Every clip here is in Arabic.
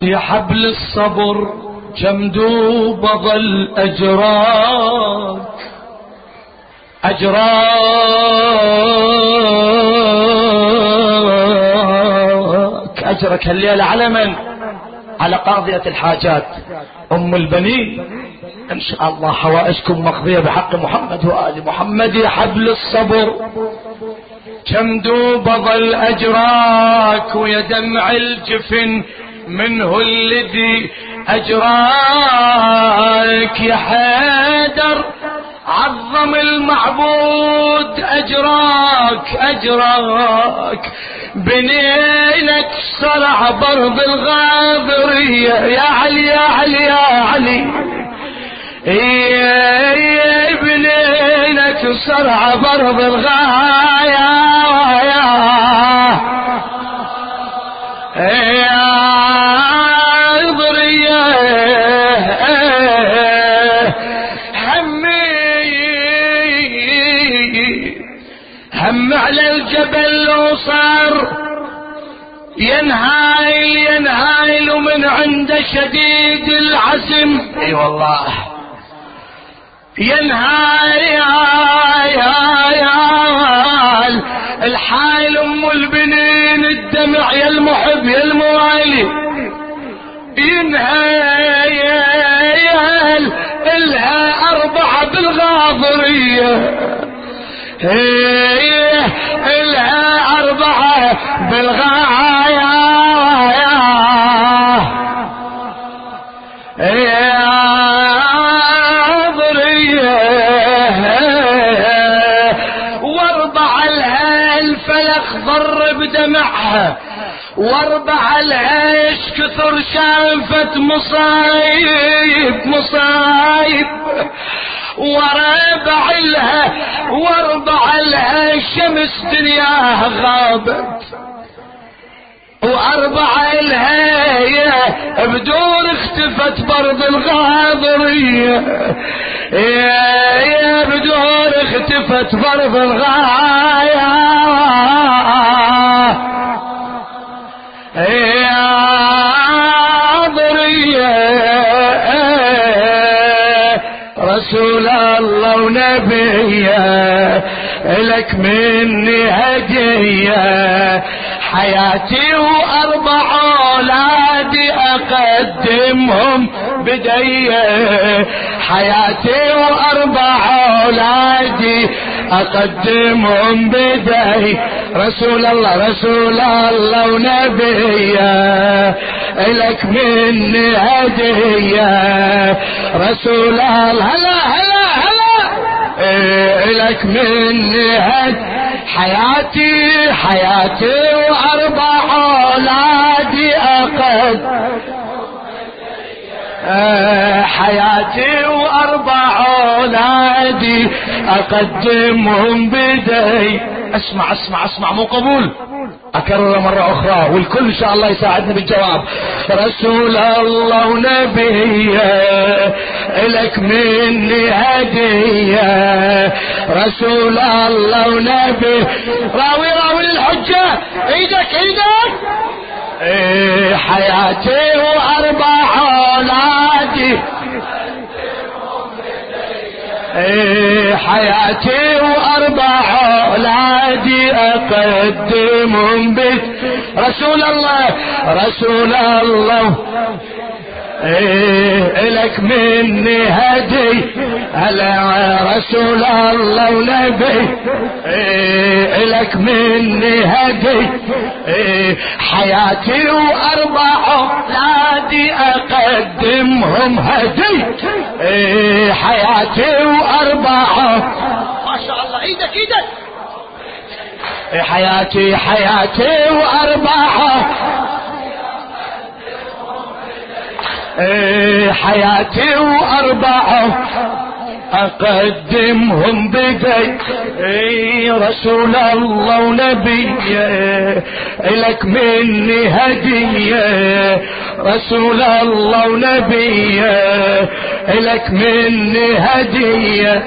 يا حبل الصبر كم دوب ظل أجراك أجرك الليلة على من؟ على قاضية الحاجات أم البنين. إن شاء الله حوائجكم مقضية بحق محمد وآل محمد. يا حبل الصبر كم دوب ظل أجراك ويا دمع الجفن منه الذي أجراك. يا حيدر عظم المعبود أجراك بنينك صرع برض الغاضرية. يا علي يا علي يا علي بنينك صرع برض الغاية. هم على الجبل لو صار ينهايل ومن عند شديد العزم. اي والله ينهايل الحايل ام البنين الدمع يا المحب يا الموالي. ينهايل الها 4 بالغاضرية. الها 4 بالغاية. واربع لها الفلك ضر بدمعها. واربع لها ايش كثر شافت مصايب. واربع لها الشمس دنياها غابت. واربع لها بدور اختفت برض الغاضرية. يا بدور اختفت برض الغاية. يا رسول الله ونبيه لك مني هدية. حياتي و4 أولادي أقدمهم بديه. حياتي و4 أولادي أقدمهم بديه. رسول الله ونبيه لك مني هدية. رسول الله هلا لك مني هدية. حياتي و4 أولادي حياتي و4 أولادي أقدمهم بدي. اسمع مو قبول. اكرر مرة اخرى والكل ان شاء الله يساعدني بالجواب. رسول الله ونبيه لك مني هدية. رسول الله ونبيه راوي للحجة. ايدك حياتي و4 أولادي. حياتي و4 أولادي أقدمهم بك. رسول الله لك مني هدي. هلا رسول الله ونبي لك مني هدي. حياتي و4 أولادي أقدمهم هدي. حياتي و4 ما شاء الله ايدك حياتي و4 حياتي و4 أقدمهم بدي. رسول الله ونبي لك مني هدية. رسول الله ونبي لك مني هدية.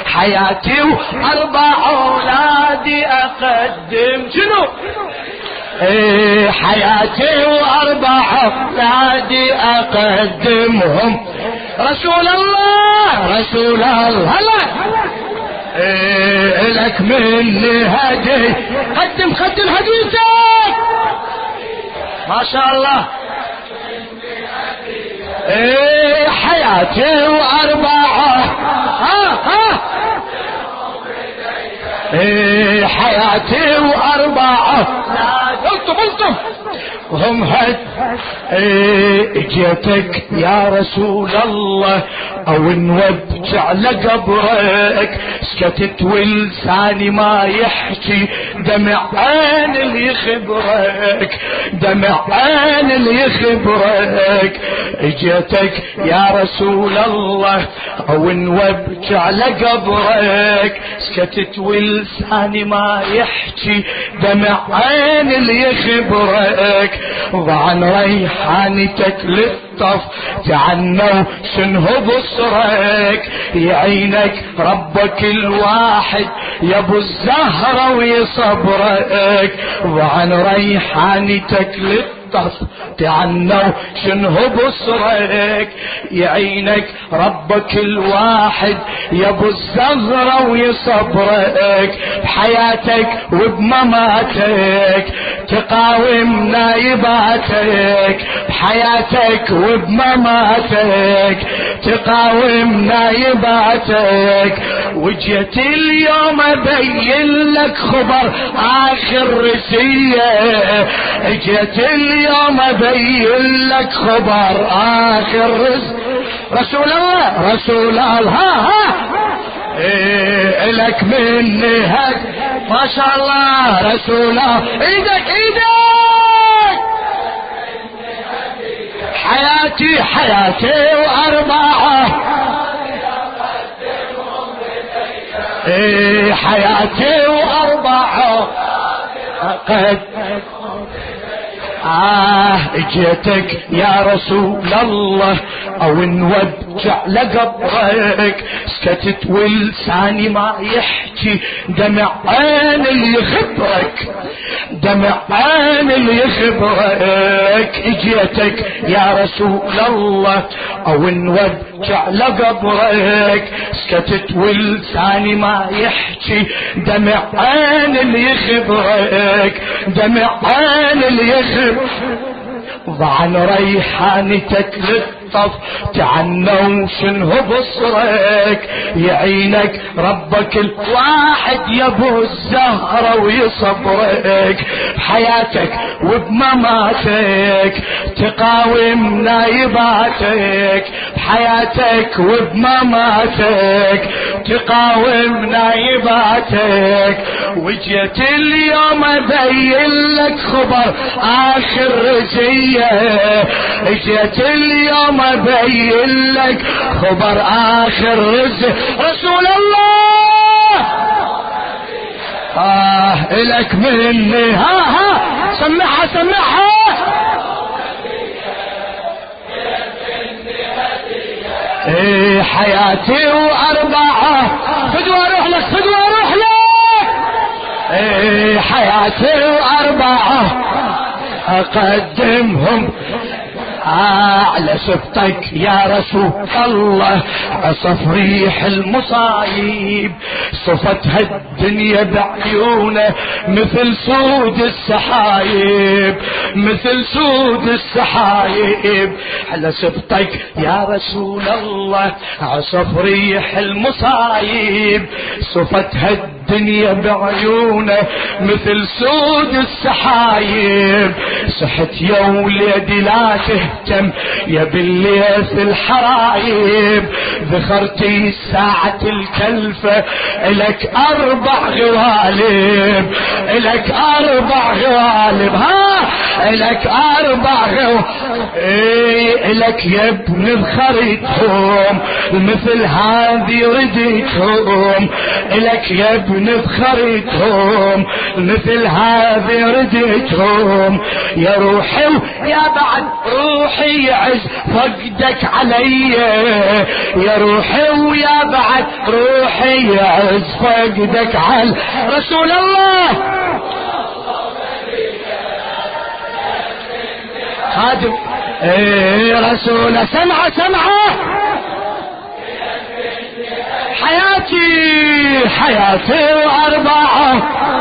حياتي و4 أولادي أقدم. شنو حياتي واربع اولادي اقدمهم رسول الله رسول الله لك مني هدي قدم هديتك ما شاء الله. حياتي واربعه حياتي واربعه قلتم وهم هد اجيتك يا رسول الله او نوجع لقبرك سكتت ولساني ما يحكي دمع عين اللي يخبرك دمع عين اللي يخبرك اجيتك يا رسول الله او نوجع لقبرك سكتت ولساني ما يحكي دمع عين اللي يخبرك وعن ريحانتك للطف تعنوا شنه بصرك يعينك ربك الواحد يا ابو الزهرة ويصبرك وعن ريحانتك للطف تعنوا شنه بصرك يعينك ربك الواحد يا ابو الزهرة ويصبرك بحياتك وبمماتك تقاوم نايباتك بحياتك وبمماتك تقاوم نايباتك وجيت اليوم ابين لك خبر اخر رسية جيت اليوم ابين لك خبر اخر رسول الله لك مني هد ما شاء الله رسول الله ايدك حياتي واربعه حياتي واربعه قد اجيتك يا رسول الله او نوجع لقبرك سكتت ولساني ما يحكي دمع عين اللي يخبرك دمع عين اللي يخبرك اجيتك يا رسول الله او نوجع لقبرك سكتت ولساني ما يحكي دمع عين اللي يخبرك دمع عين اللي يخبرك وعن ريحانتك للطف تعنوا شنه بصرك يعينك ربك الواحد يا ابو الزهرة ويصبرك بحياتك وبمماتك تقاوم نايباتك بحياتك وبمماتك تقاوم نايباتك وجيت اليوم ابين لك خبر اخر رزية جيت اليوم ابين لك خبر اخر رزية رسول الله الك مني سمعها حياتي واربعه فدوى اروح لك حياتي واربعه اقدمهم على سبطك يا رسول الله عصف ريح المصايب صفتها الدنيا بعيونه مثل سود السحايب مثل سود السحايب على سبطك يا رسول الله عصف ريح المصايب صفتها الدنيا بعيونه مثل سود السحايب صحت يا وليدي لا تهتم يا بالليث الحرايب ذخرتي ساعة الكلفة لك 4 غوالب لك 4 غوالب لك 4 غوالب لك يا ابن ذخرتهم مثل هذه رديتهم لك يا ابن ذخرتهم مثل هذه رديتهم يا روحي يا بعد روحي يعز فقدك علي يا روحي ويا بعد روحي يعز فقدك على رسول الله خادم رسول سمعة حياتي وأربعة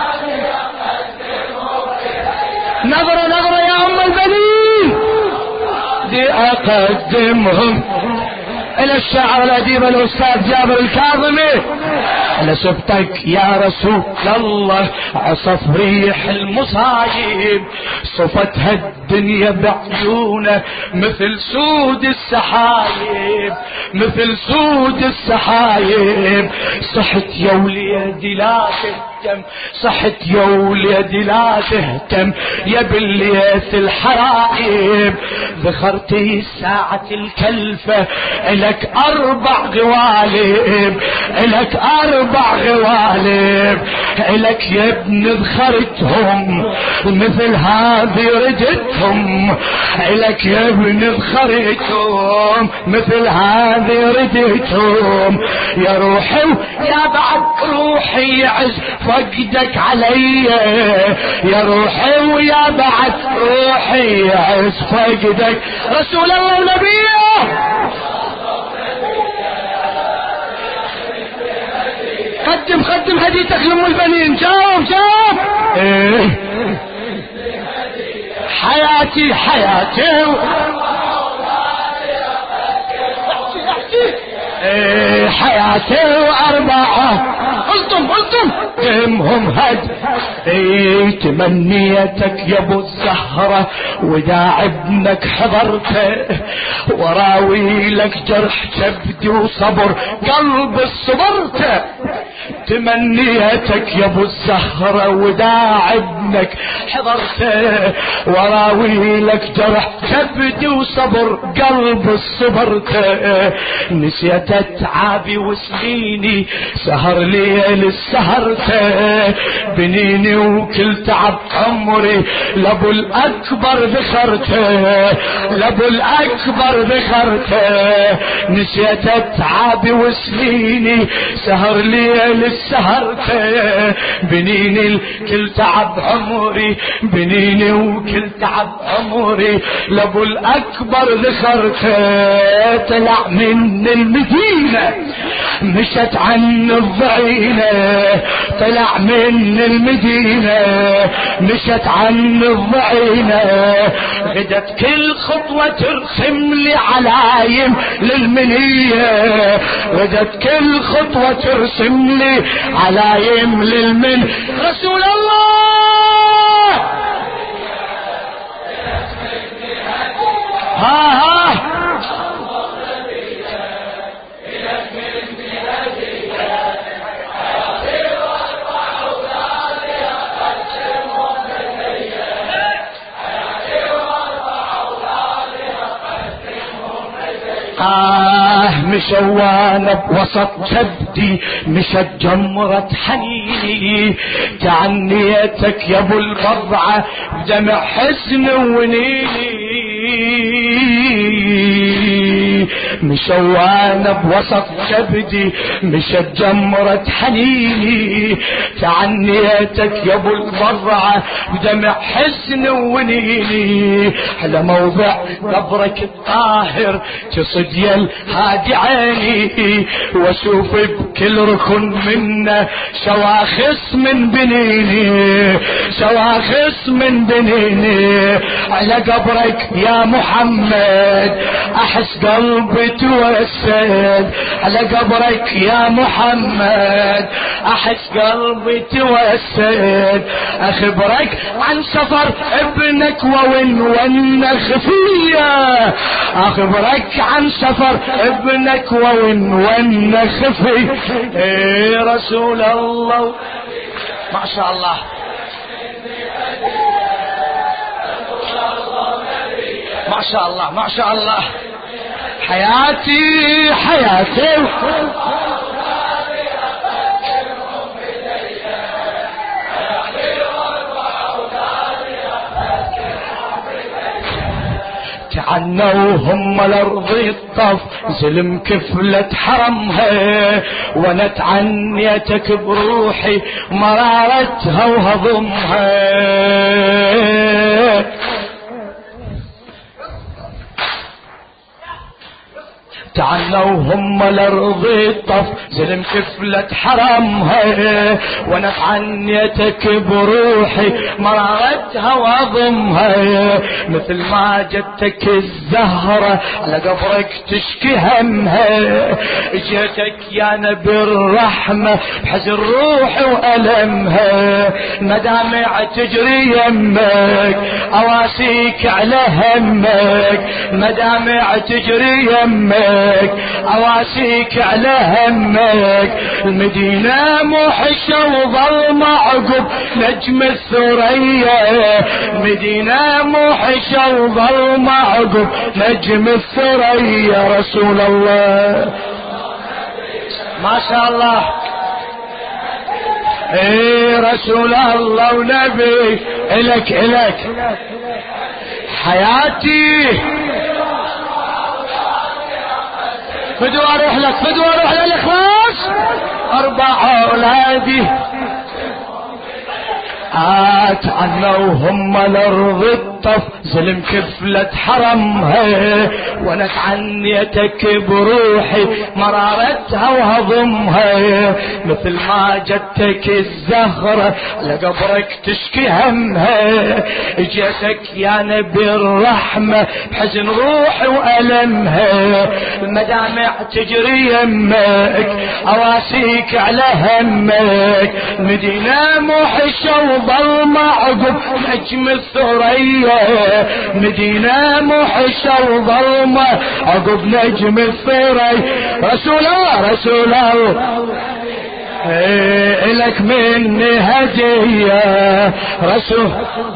نظرة يا أم البنين دي أقدمهم إلى الشاعر الأديب الأستاذ جابر الكاظمي. لسبتك يا رسول الله عصف ريح المصايب صفتها الدنيا بعيونه مثل سود السحايب مثل سود السحايب. صحت يا وليدي لا تهتم صحت يا وليدي لا تهتم يا بالليث الحرايب. ذخرتي ساعة الكلفة لك 4 غوالب لك 4 غوالب لك يا ابن ذخرتهم مثل هذه ردتهم لك يا ابن ذخرتهم مثل هذه ردتهم. يا روحي يا بعد روحي يعز فقدك علي يا روحي ويا بعد روحي يعز فقدك رسول الله ونبيه. قدم هديتك لأم البنين. جاوب حياتي حياتي وأربعة قلتم قمهم هد تمنيتك يا ابو الزهرة ودا ابنك حضرته وراوي لك جرح كبدي وصبر قلب صبرته. تمنيتك يا ابو الزهرة ودا ابنك حضرته وراوي لك جرح كبدي وصبر قلب صبرته. نسيت اتعابي وسنيني سهر ليل السهرته بنيني وكل تعب عمري لابو الاكبر ذخرته لابو الاكبر ذخرته. نسيت اتعابي وسنيني سهر ليل السهرته بنيني كل تعب عمري بنيني وكل تعب عمري لابو الاكبر ذخرته. طلع من المدينة مشت عن الضعينة طلع من المدينة مشت عن الضعينة. غدت كل خطوة ترسم لي علايم للمنية غدت كل خطوة ترسم لي علايم للمن رسول الله. ها مشوانا بوسط كبدي مشت جمرة حنيني تعنيتك يا ابو البضعة بدمع حزن ونيني. مشوانا بوسط كبدي مشت جمرة حنيني تعنيتك يا ابو البضعة بدمع حزن ونيني. على موضع قبرك الطاهر تصد يل هادي عيني واشوف بكل ركن منا شواخص من بنيني شواخص من بنيني. على قبرك يا محمد احس قلبي توسد على قبرك يا محمد احس قلبي توسد. اخبرك عن سفر ابنك وون خفيه اخبرك عن سفر ابنك وون خفي. رسول الله ما شاء الله ما شاء الله ما شاء الله. حياتي عنوا هم الارض الطف زلم كفلة حرمها وانا تعنيتك بروحي مرارتها وهضمها. تعنوا هم الارض الطف زلم كفلة حرمها، وانا عنيتك بروحي مرارتها واضمها، مثل ما جدتك الزهرة على قبرك تشكي همها، جيتك يا نبي الرحمة بحزن روحي وألمها، مدامع تجري يمك اواسيك على همك، مدامع تجري يمك اواسيك على همك، المدينة موحشة وظلمة عقب نجم الثريا، المدينة موحشة وظلمة عقب نجم الثريا. رسول الله ما شاء الله، ايه رسول الله ونبي الك حياتي، فدوا اروح لك، فدوا اروح للاخلاص، 4 اولادي عنوا هم الارض الطف زلم كفلة حرمها، وانا عنيتك بروحي مرارتها وهضمها، مثل ما جدتك الزهرة لقبرك تشكي همها، جيتك يا نبي الرحمة بحزن روحي وألمها، المدامع تجري يمك اواسيك على همك، المدينة موحشة وظلمة عقب نجم الثريا، مدينة موحشة وظلمة عقب نجم الثريا. رسول الله رسول الله إلك مني هدية، رسول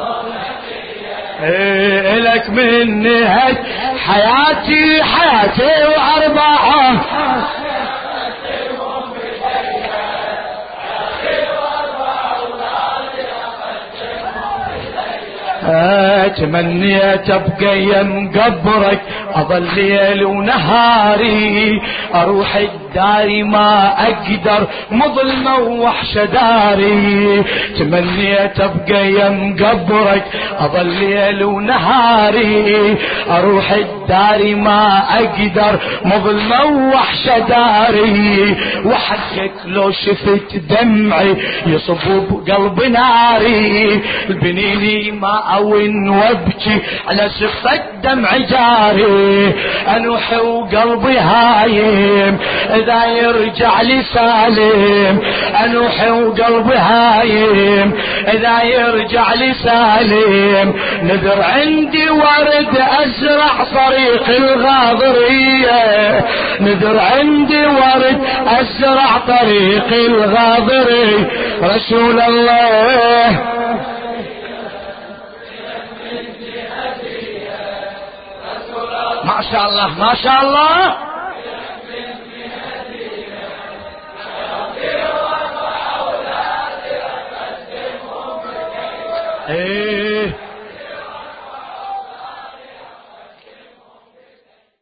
إلك مني هدية، حياتي حياتي و4 تمنيت ابقى يم قبرك اظل ليل ونهاري، اروح الداري ما اقدر مظلمة ووحشة داري، تمنيت ابقى يم قبرك اظل ليل ونهاري، اروح الداري ما اقدر مظلمة ووحشة داري، وحقك لو شفت دمعي يصب بقلب ناري، البنيني ما أون وابكي على سفك دمع جاري، أنوحي وقلبي هايم إذا يرجع لي سالم، أنوحي وقلبي هايم إذا يرجع لي سالم، نذر عندي ورد أزرع طريق الغاضرية، نذر عندي ورد أزرع طريق الغاضرية. رسول الله ما شاء الله ما شاء الله، ايه